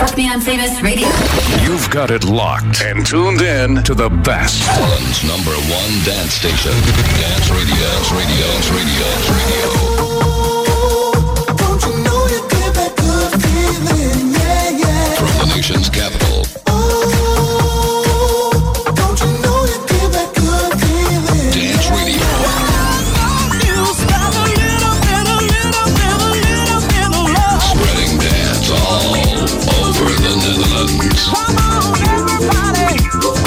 Fuck Me I'm Famous Radio. You've got it locked and tuned in to the best. Holland's #1 dance station. Dance Radio. Dance Radio. Dance Radio. Dance Radio. Don't you know you give that good feeling? Yeah, yeah. From the nation's capital. Don't you know you give that good feeling? Dance Radio. Spreading dance all over the Netherlands. Come on, everybody.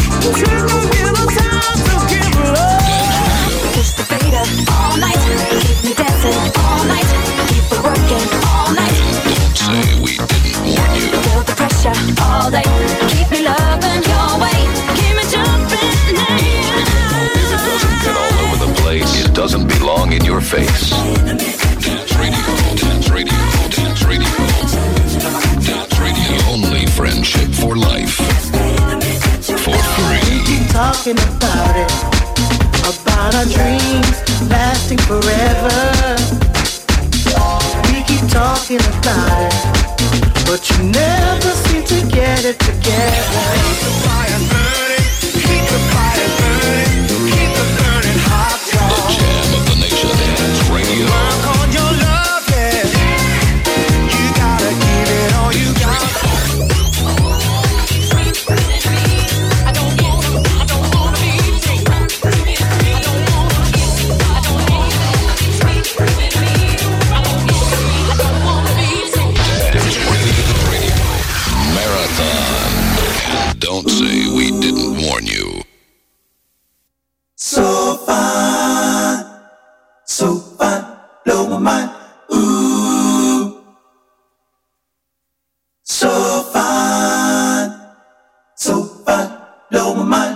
Push the fader all night. Keep me dancing all night. Keep it working all night. Don't say we didn't warn you. Feel the pressure all day. Keep me loving your way. Keep me jumping now. If it doesn't get all over the place, it doesn't belong in your face. Dance Radio. Dance Radio. Dance Radio. Dance Radio. Only friendship for life. For free. Keep talking about it. About our dreams lasting forever. We keep talking about it, but you never seem to get it together. Keep the fire burning, keep the fire burning, keep the burning hot. The jam of the nation. Dance Radio. Work on your love, yeah. You gotta give it all you got. Don't say we didn't warn you. So fine, blow my mind. Ooh, so fine, blow my mind.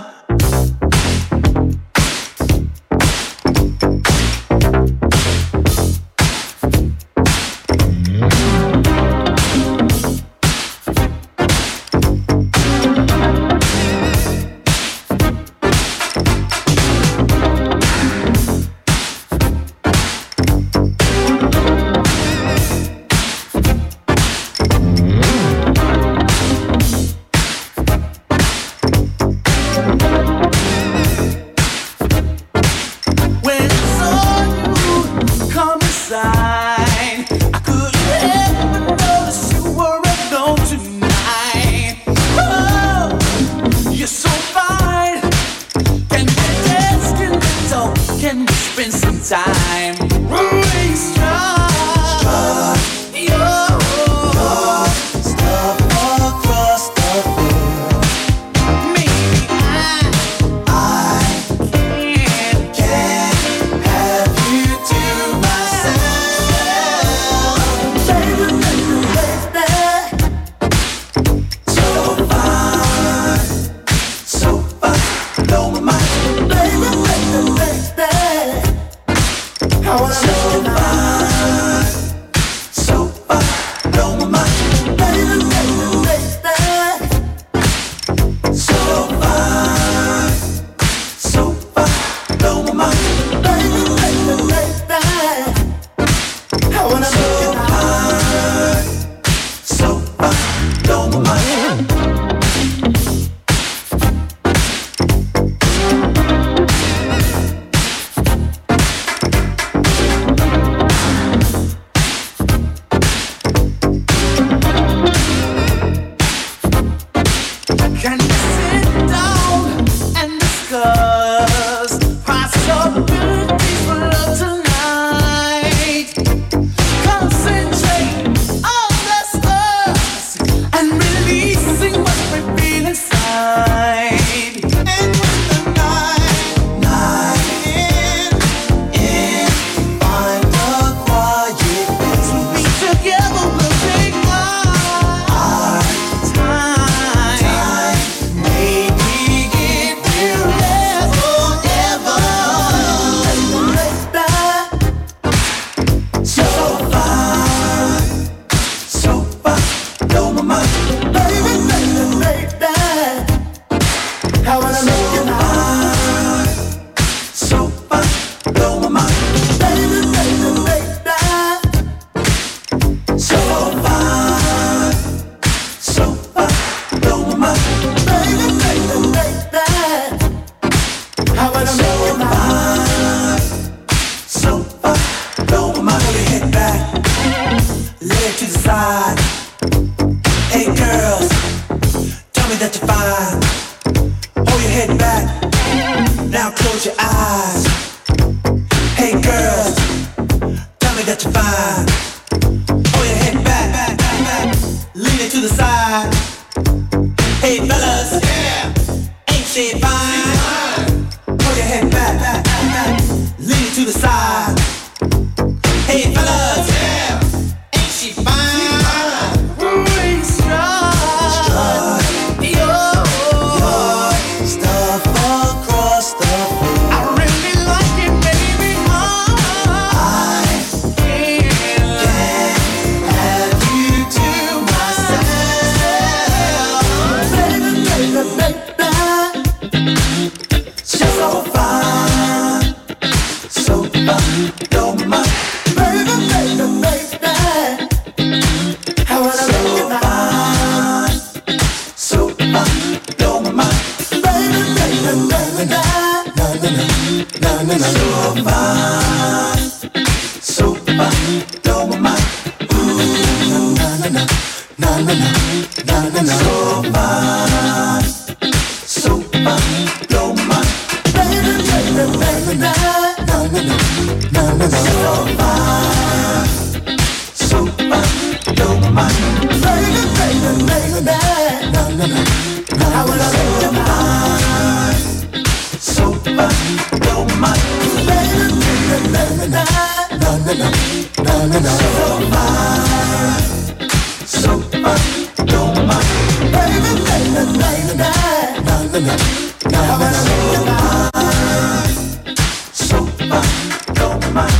the side. Hey fellas, yeah, ain't she fine? Pull your head back, lean it to the side. Hey fellas, yeah, ain't she fine? Strut your stuff across the floor. I really like it, baby. I can't have you to myself. Baby, baby, baby, she's so fine, so fine, don't mind. Baby, baby, baby, I wanna make you mine, so fine, don't mind. Baby, baby, baby, na na na na na na, so fine, so fine, don't mind. Ooh, na na na na na na na na, so fine, so fine, don't mind. Baby, baby, baby, na na na na na na, so fine, so fine, don't mind. Baby, baby, baby, na na na na, I wanna make you mine, so fine, don't mind. Baby, baby, baby, na na na na na na na, so fine, so fine, don't mind. Baby, baby, baby, na na na na na, I wanna make you mine, so fine, don't mind.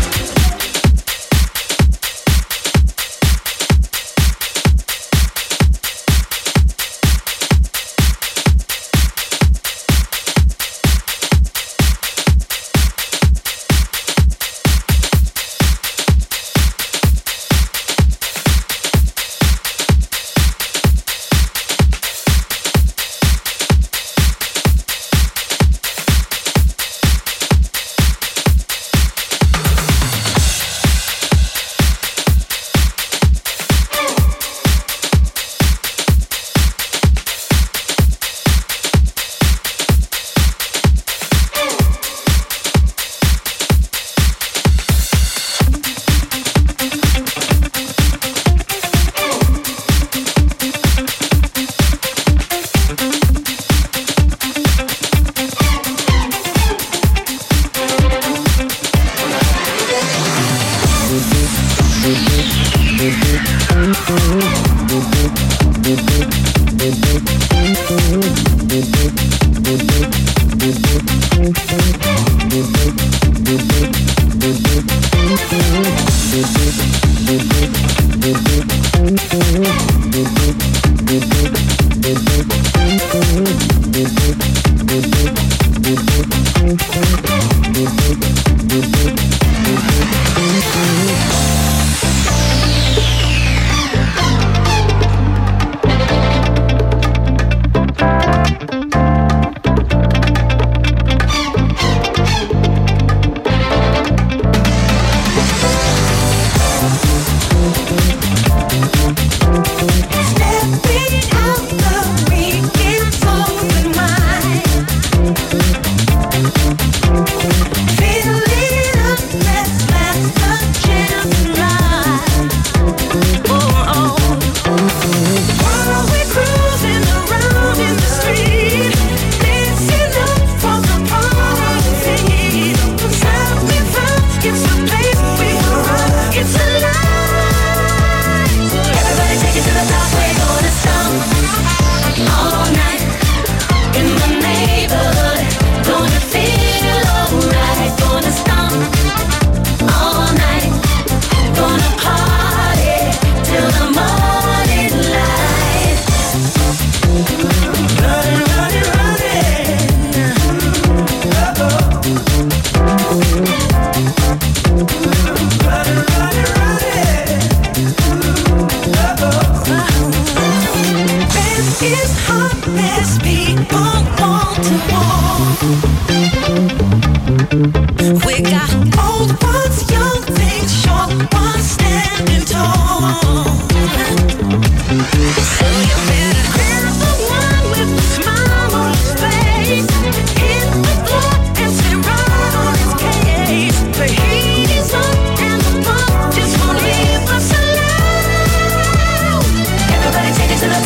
To the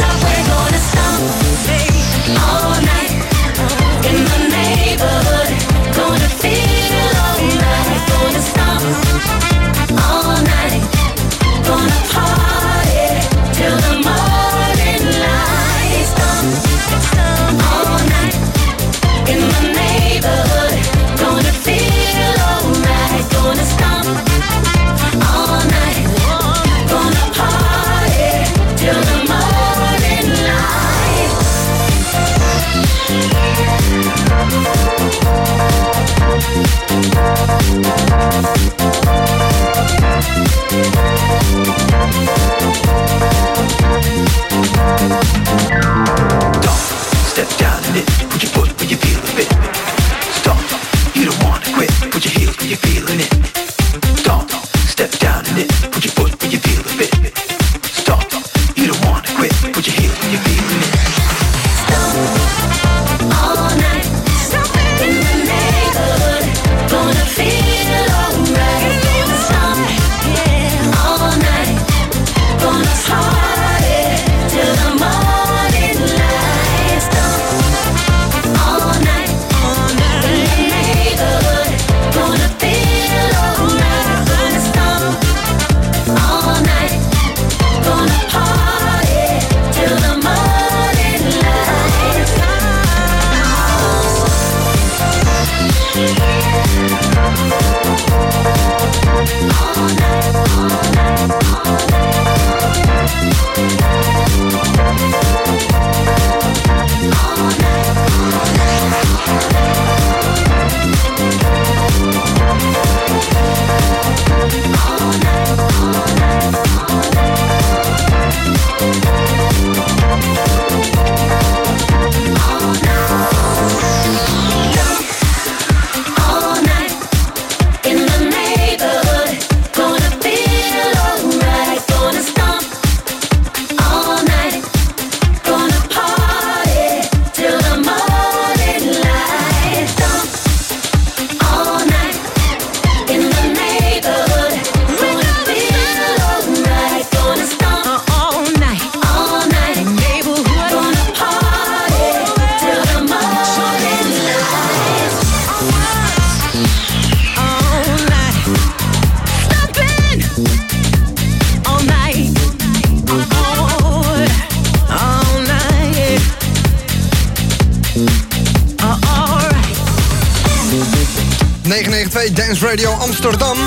Dance Radio Amsterdam.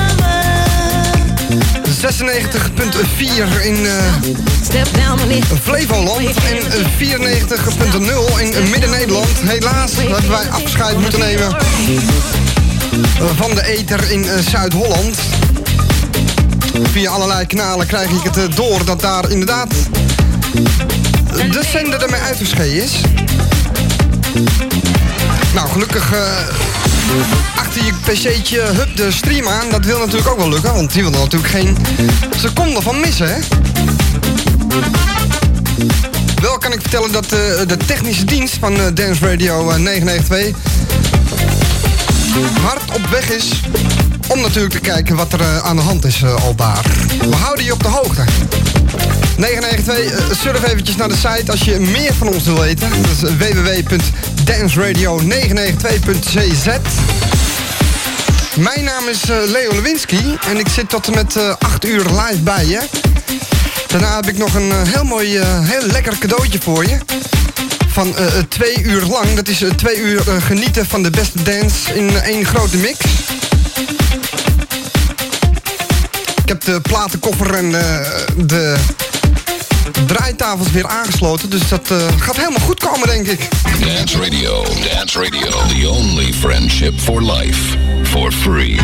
96.4 in Flevoland en 94.0 in Midden-Nederland. Helaas hebben wij afscheid moeten nemen van de ether in Zuid-Holland. Via allerlei kanalen krijg ik het door dat daar inderdaad de zender ermee uitgeschreven is. Nou, gelukkig achter je pc'tje, hup, de stream aan. Dat wil natuurlijk ook wel lukken, want die wil er natuurlijk geen seconde van missen, hè? Wel kan ik vertellen dat de technische dienst van Dance Radio 992 hard op weg is om natuurlijk te kijken wat er aan de hand is aldaar. We houden je op de hoogte. 992, surf eventjes naar de site als je meer van ons wil weten. Dat is www.danceradio992.cz. Mijn naam is Leo Lewinsky en ik zit tot en met 8 uur live bij je. Daarna heb ik nog een heel mooi, heel lekker cadeautje voor je. Van 2 uur lang. Dat is 2 uur genieten van de beste dance in één grote mix. Ik heb de platenkoffer en de draaitafels weer aangesloten. Dus dat gaat helemaal goed komen, denk ik. Dance Radio, the only friendship for life, for free.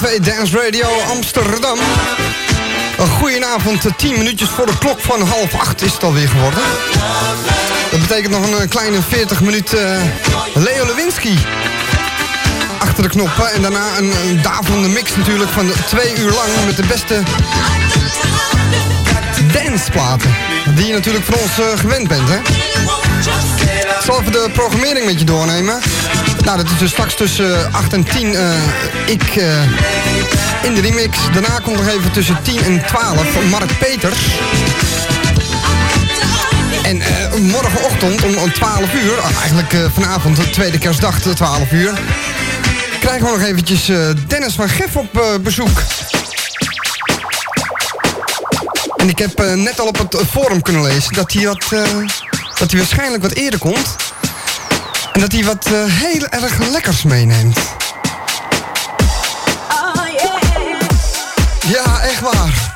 Café Dance Radio Amsterdam. Een goedenavond, 10 minuutjes voor de klok van 7:30 is het alweer geworden. Dat betekent nog een kleine 40 minuten Leo Lewinsky achter de knoppen. En daarna een daverende mix natuurlijk van 2 uur lang met de beste danceplaten. Die je natuurlijk van ons gewend bent, hè? Ik zal even de programmering met je doornemen. Nou, dat is dus straks tussen 8 en 10 in de remix. Daarna komt nog even tussen 10 en 12 Mark Peters. En morgenochtend om 12 uur, eigenlijk vanavond de tweede kerstdag, 12 uur... krijgen we nog eventjes Dennis van Gef op bezoek. En ik heb net al op het forum kunnen lezen dat hij waarschijnlijk wat eerder komt. En dat hij wat heel erg lekkers meeneemt. Oh yeah. Ja, echt waar.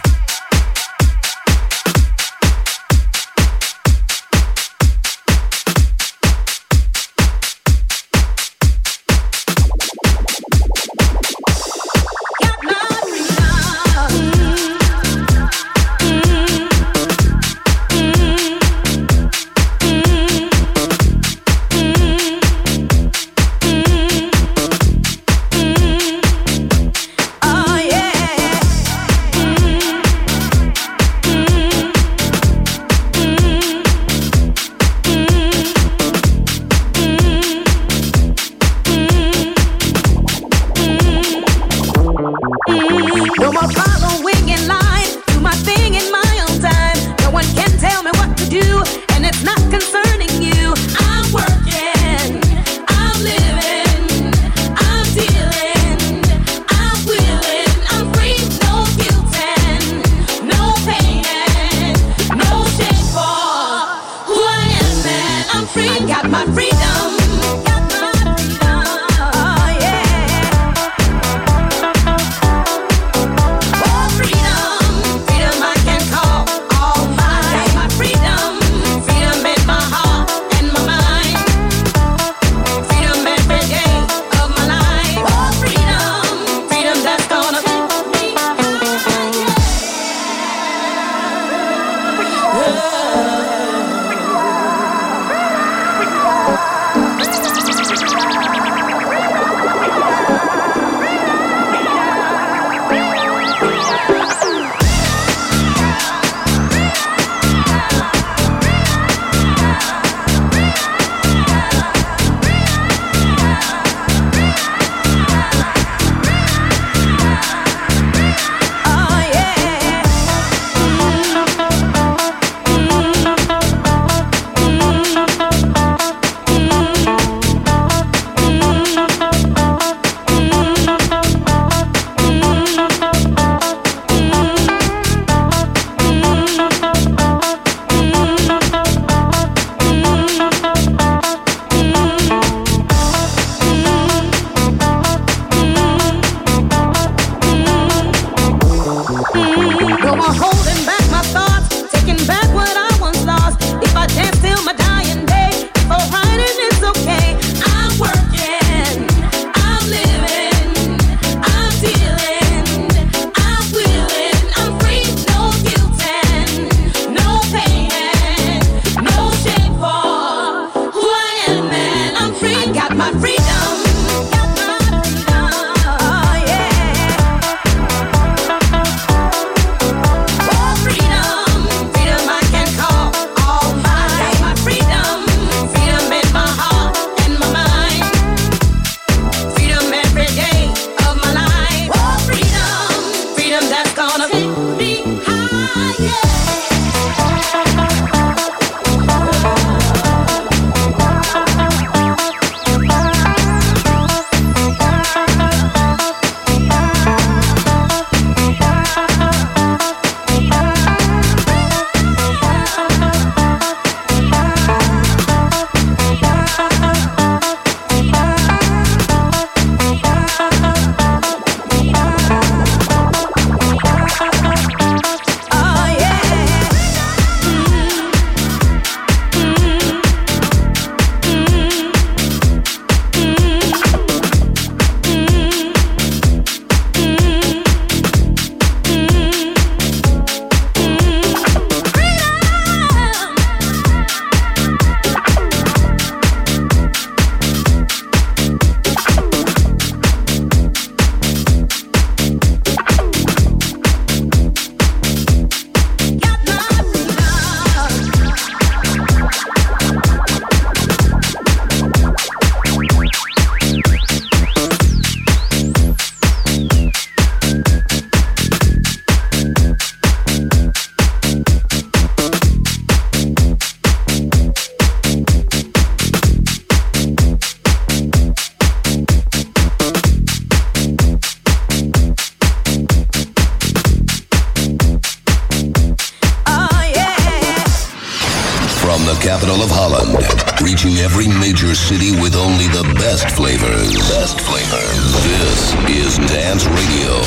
capital of Holland, reaching every major city with only the best flavors. Best flavors. This is Dance Radio.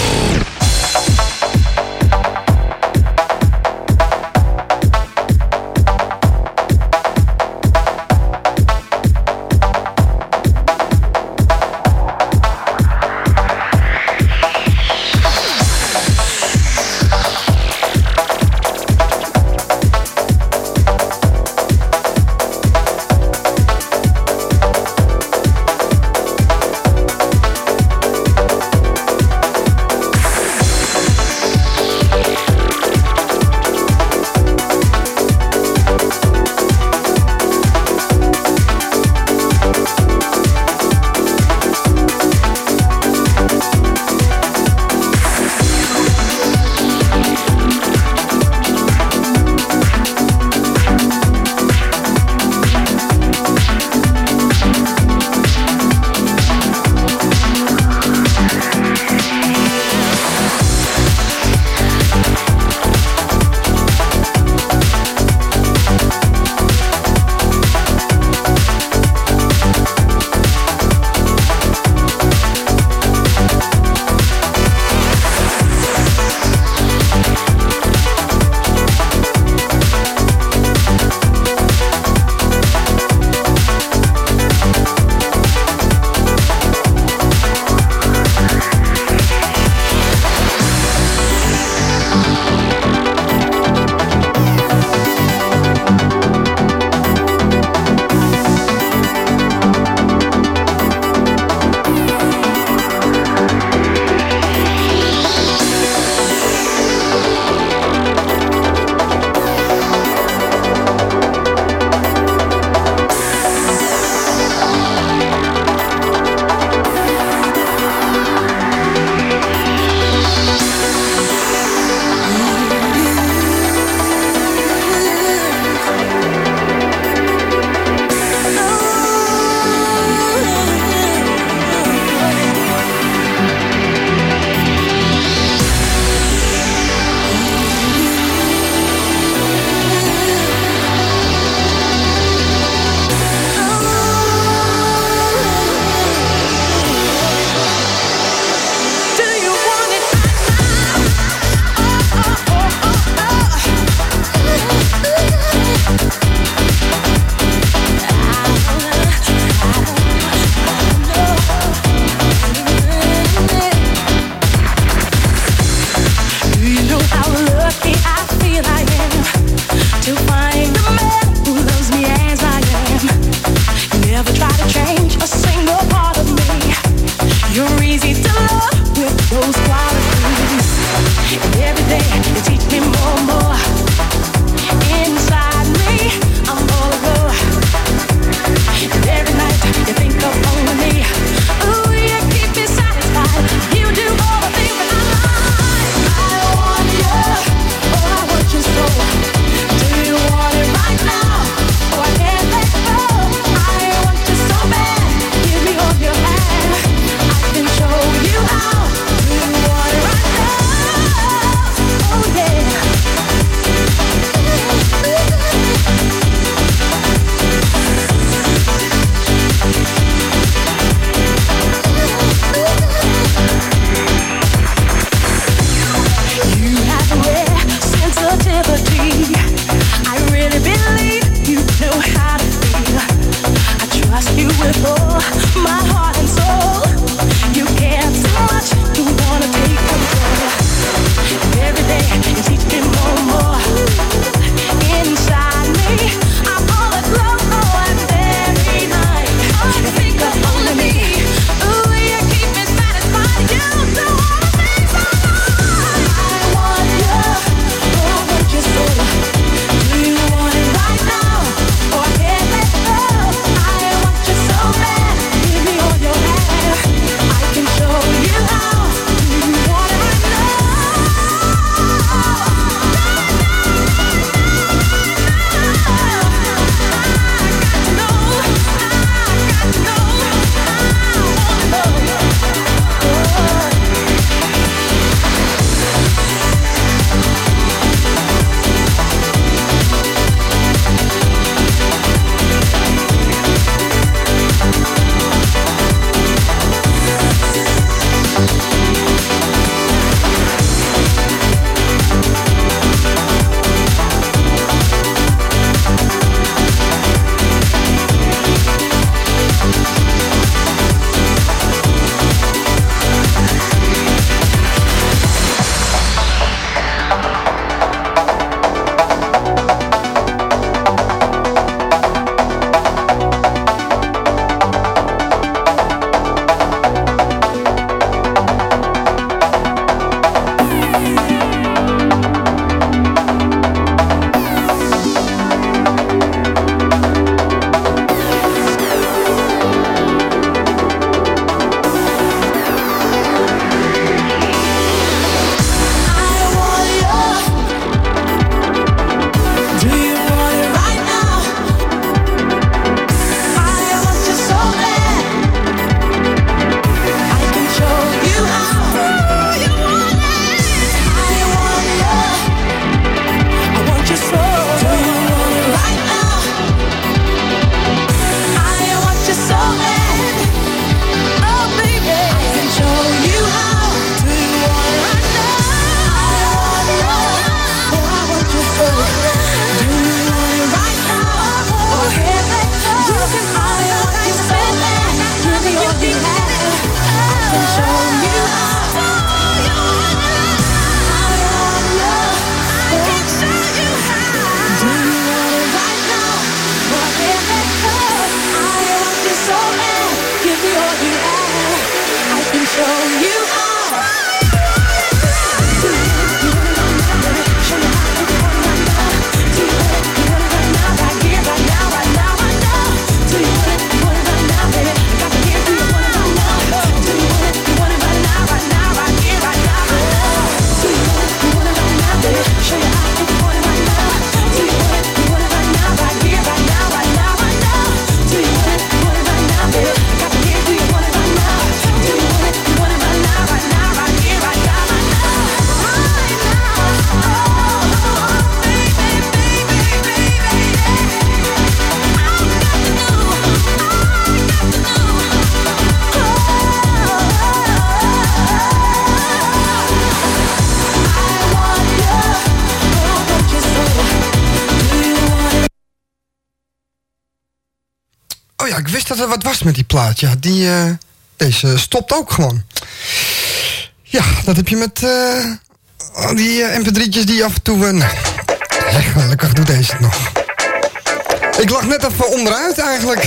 Oh ja, ik wist dat er wat was met die plaat. Ja, deze stopt ook gewoon. Ja, dat heb je met die mp3'tjes die af en toe... nee, gelukkig doet deze het nog. Ik lag net even onderuit eigenlijk.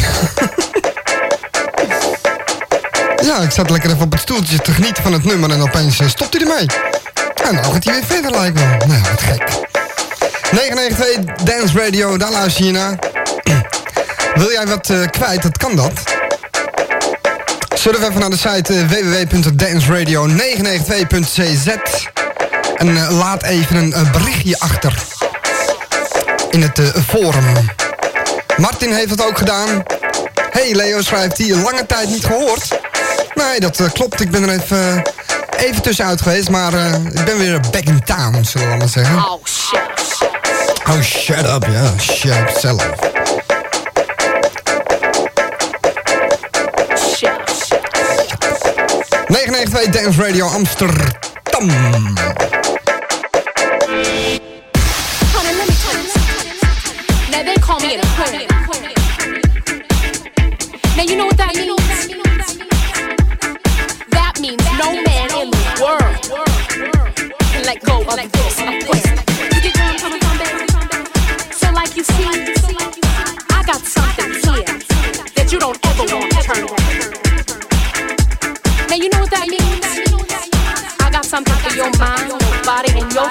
Ja, ik zat lekker even op het stoeltje te genieten van het nummer en opeens stopt hij ermee. En nou gaat hij weer verder, lijkt me. Nou, wat gek. 992 Dance Radio, daar luister je naar. Wil jij wat kwijt, dat kan dat. Surf even naar de site www.danceradio992.cz en laat even een berichtje achter in het forum. Martin heeft het ook gedaan. Hey, Leo schrijft hier, lange tijd niet gehoord. Nee, dat klopt. Ik ben er even tussenuit geweest, maar ik ben weer back in town, zullen we maar zeggen. Oh, shut up. Oh, shut up, ja. Shut up zelf. Shut up. 992 Dance Radio Amsterdam. Honey, let me tell you something. Now they call me an Aquarian. Now you know what that means? That means no man in the world can let go of this Aquarian. You get where I'm coming from, baby? So like you see, I got something here that you don't ever want to turn away. Now you know what that means? I got something for your mind, your body, and your...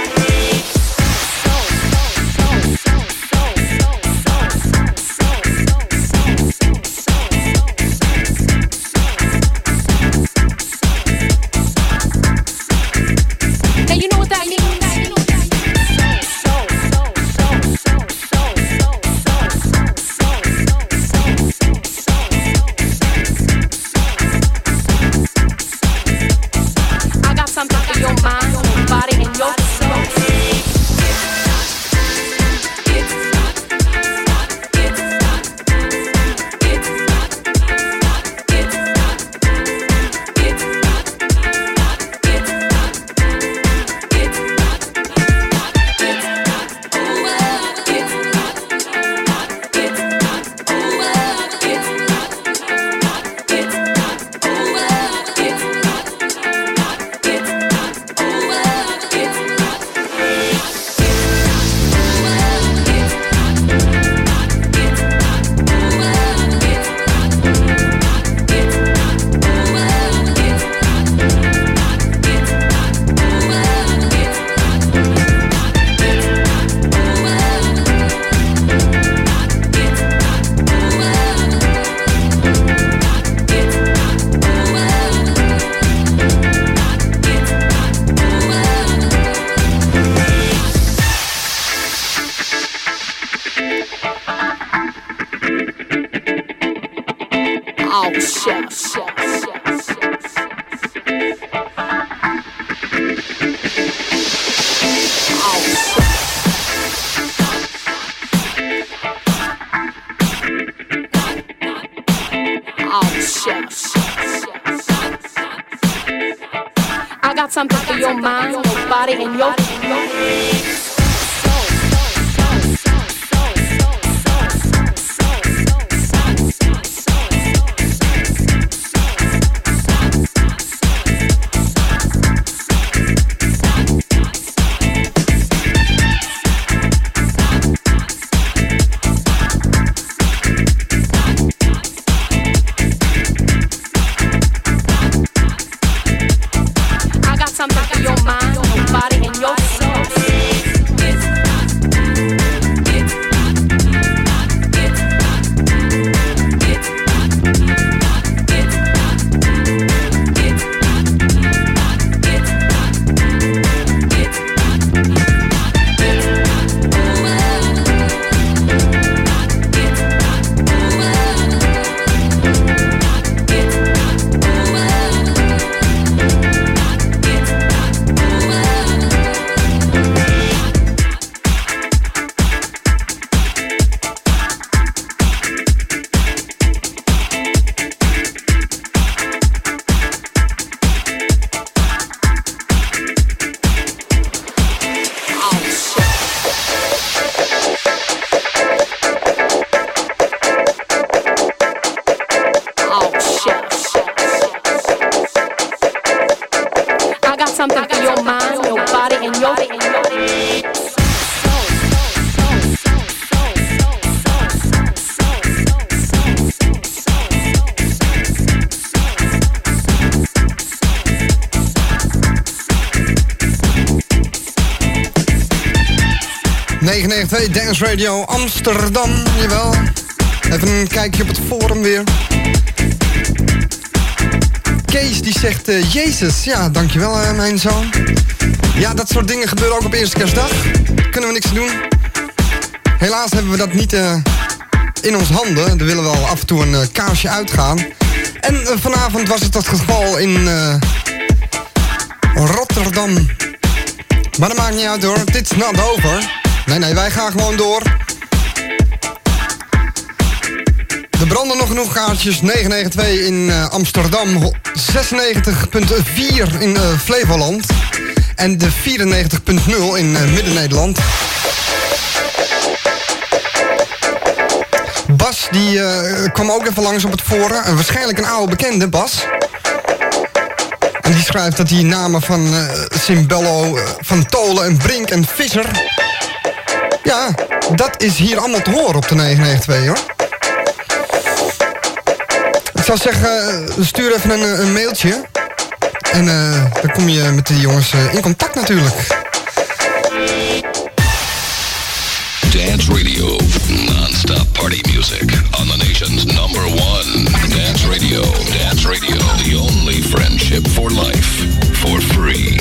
I got something for your mind, your body, and your... something for your mind, your body, and your soul. something for your mind, your body, and your Dance Radio Amsterdam, jawel. Even een kijkje op het forum weer. Kees die zegt, Jezus, ja, dankjewel mijn zoon. Ja, dat soort dingen gebeuren ook op eerste kerstdag. Kunnen we niks aan doen. Helaas hebben we dat niet in ons handen. Er willen wel af en toe een kaarsje uitgaan. En vanavond was het geval in Rotterdam. Maar dat maakt niet uit hoor, dit is not over. Nee, wij gaan gewoon door. Er branden nog genoeg kaartjes. 992 in Amsterdam, 96.4 in Flevoland en de 94.0 in Midden-Nederland. Bas die kwam ook even langs op het forum. Waarschijnlijk een oude bekende, Bas. En die schrijft dat die namen van Simbello, Van Tolen en Brink en Visser... Ja, dat is hier allemaal te horen op de 992, hoor. Ik zou zeggen, stuur even een mailtje. En dan kom je met die jongens in contact natuurlijk. Dance Radio, non-stop party music on the nation's #1 Dance Radio. Dance Radio, the only friendship for life, for free.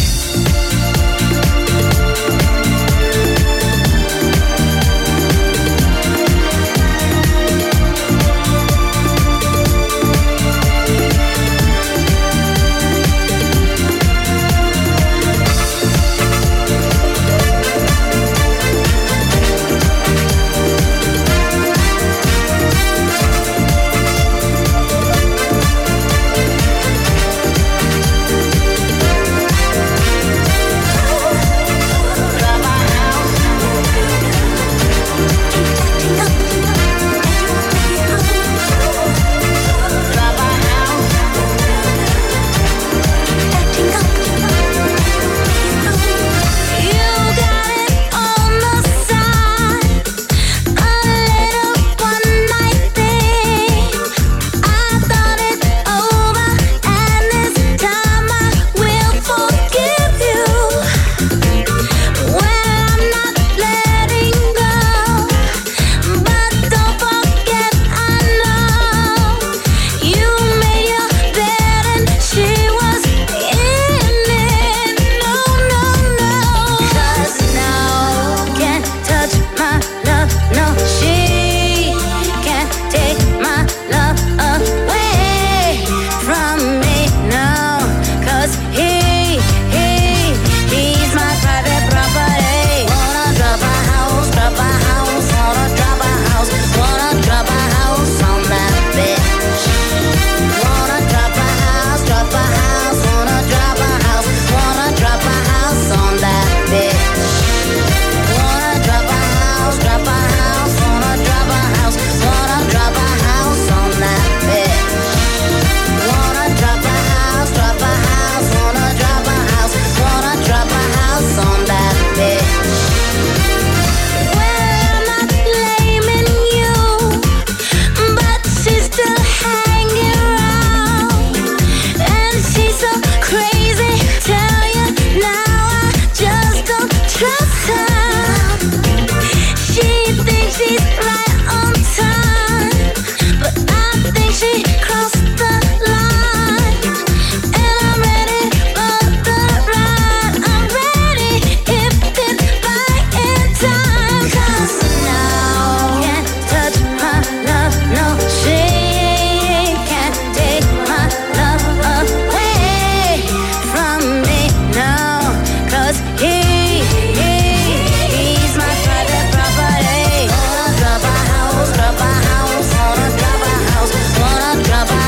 drop a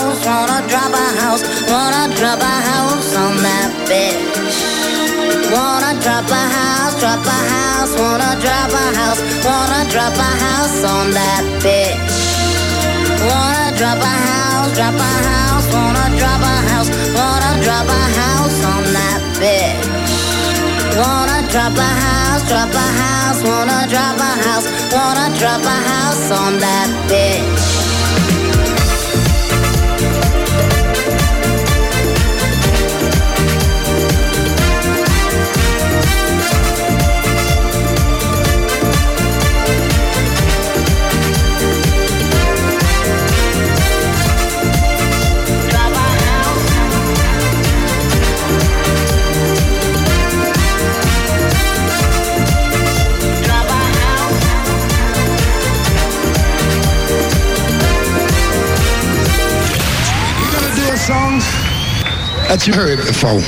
house, wanna drop a house, wanna drop a house on that bitch. Wanna drop a house, wanna drop a house, wanna drop a house on that bitch. Wanna drop a house, wanna drop a house, wanna drop a house on that bitch. Wanna drop a house, wanna drop a house, wanna drop a house on that bitch. Songs that you heard before.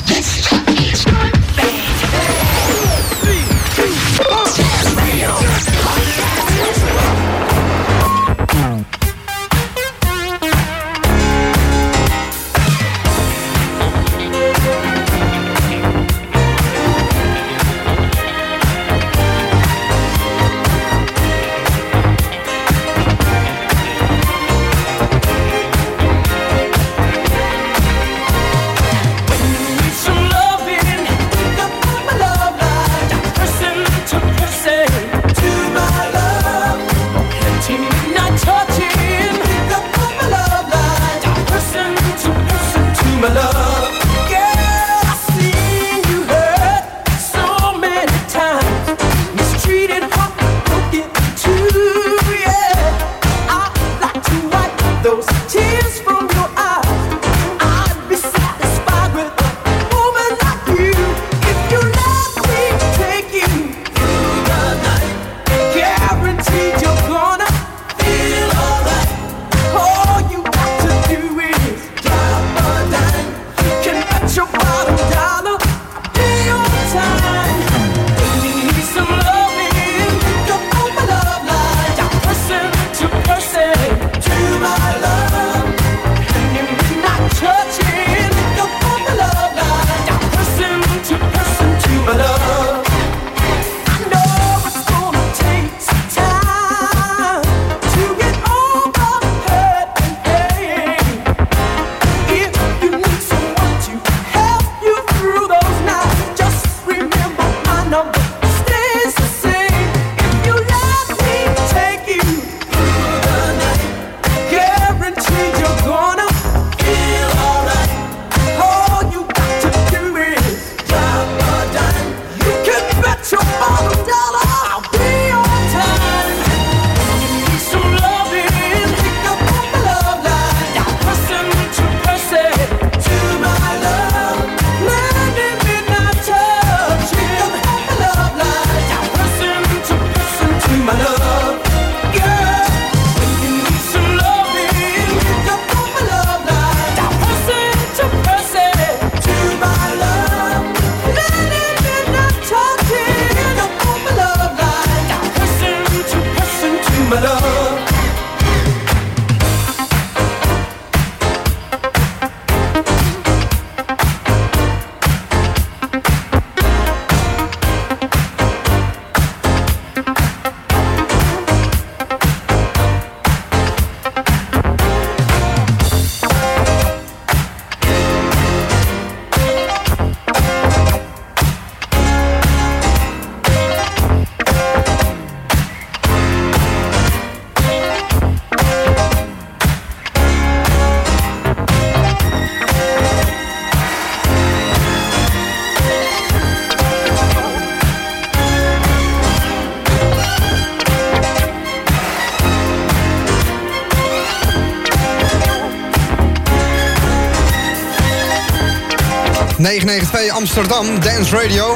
Amsterdam, Dance Radio.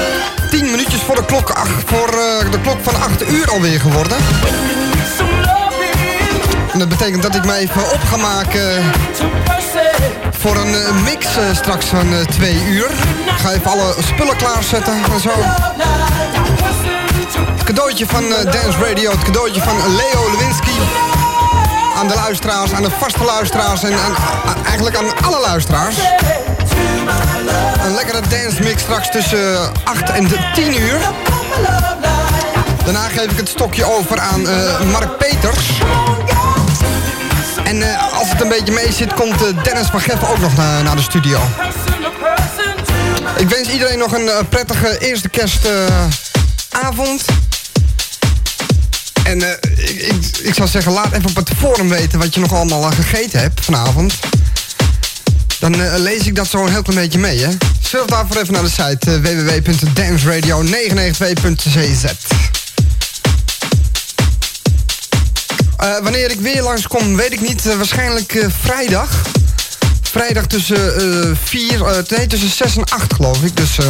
10 minuutjes voor de klok, de klok van 8 uur alweer geworden. En dat betekent dat ik me even op ga maken voor een mix straks van 2 uur. Ik ga even alle spullen klaarzetten en zo. Het cadeautje van Dance Radio, het cadeautje van Leo Lewinsky aan de luisteraars, aan de vaste luisteraars en eigenlijk aan alle luisteraars. Een lekkere dance mix straks tussen 8 en 10 uur. Daarna geef ik het stokje over aan Mark Peters. En als het een beetje mee zit, komt Dennis van Geffen ook nog naar de studio. Ik wens iedereen nog een prettige eerste kerstavond. En ik zou zeggen, laat even op het forum weten wat je nog allemaal gegeten hebt vanavond. Dan lees ik dat zo een heel klein beetje mee, hè. Surf daarvoor even naar de site www.danceradio992.cz. Wanneer ik weer langskom, weet ik niet. Waarschijnlijk vrijdag. Vrijdag tussen 6 en 8 geloof ik. Dus,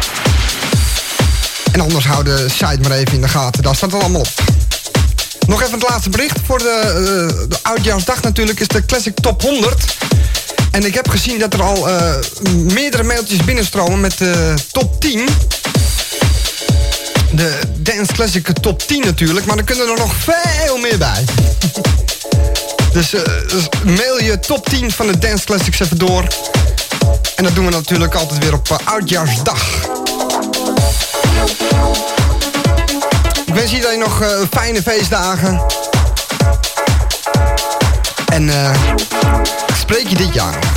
en anders hou de site maar even in de gaten. Daar staat het allemaal op. Nog even het laatste bericht. Voor de Oudjaarsdag natuurlijk is de Classic Top 100. En ik heb gezien dat er al meerdere mailtjes binnenstromen met de top 10. De Dance Classic top 10 natuurlijk. Maar er kunnen er nog veel meer bij. Dus mail je top 10 van de Dance Classics even door. En dat doen we natuurlijk altijd weer op Oudjaarsdag. Ik wens iedereen nog fijne feestdagen. En spreek je dit jaar nog.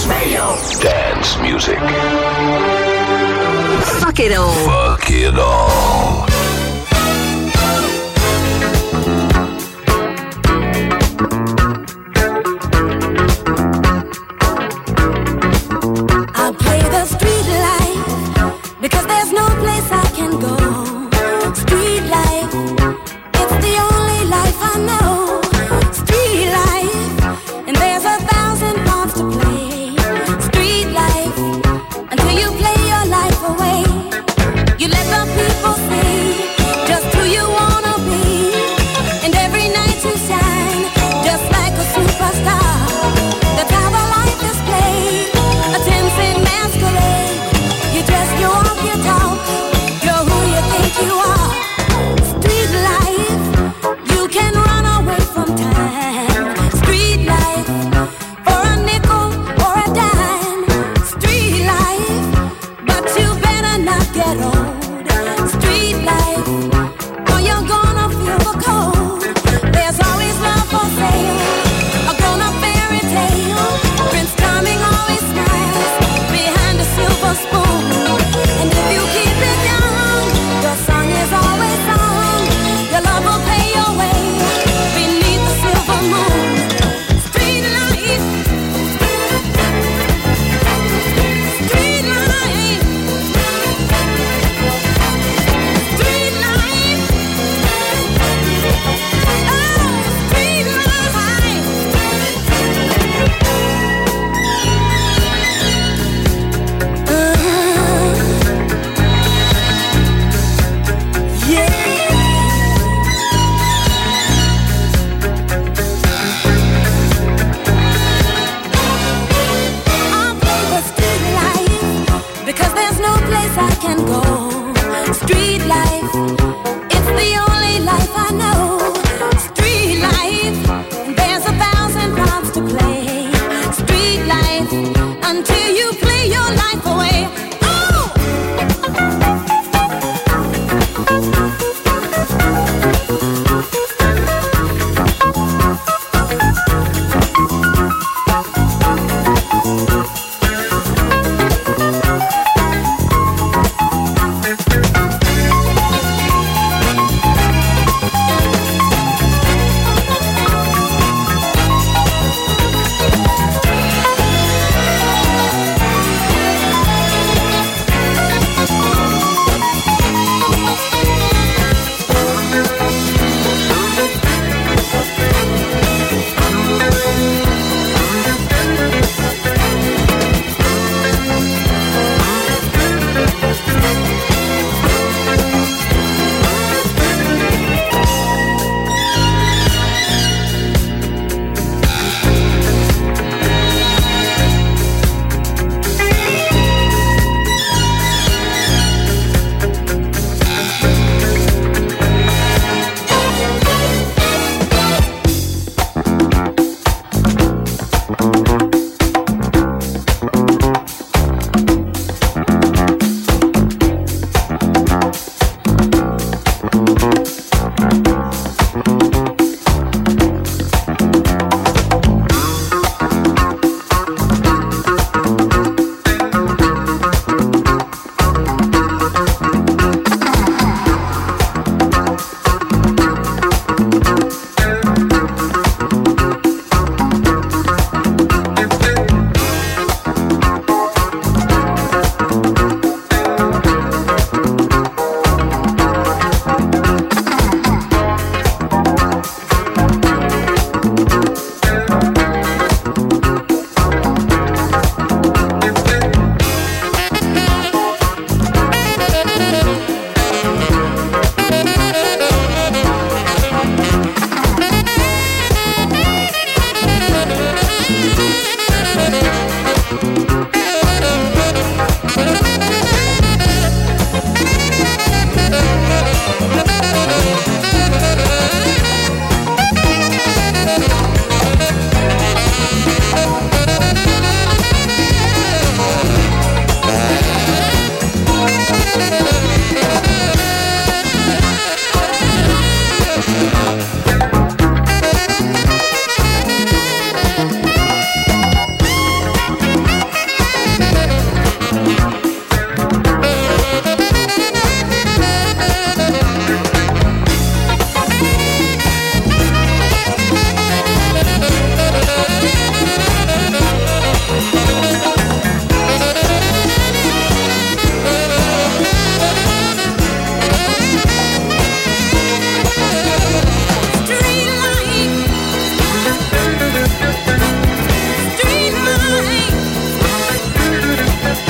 Fuck it all.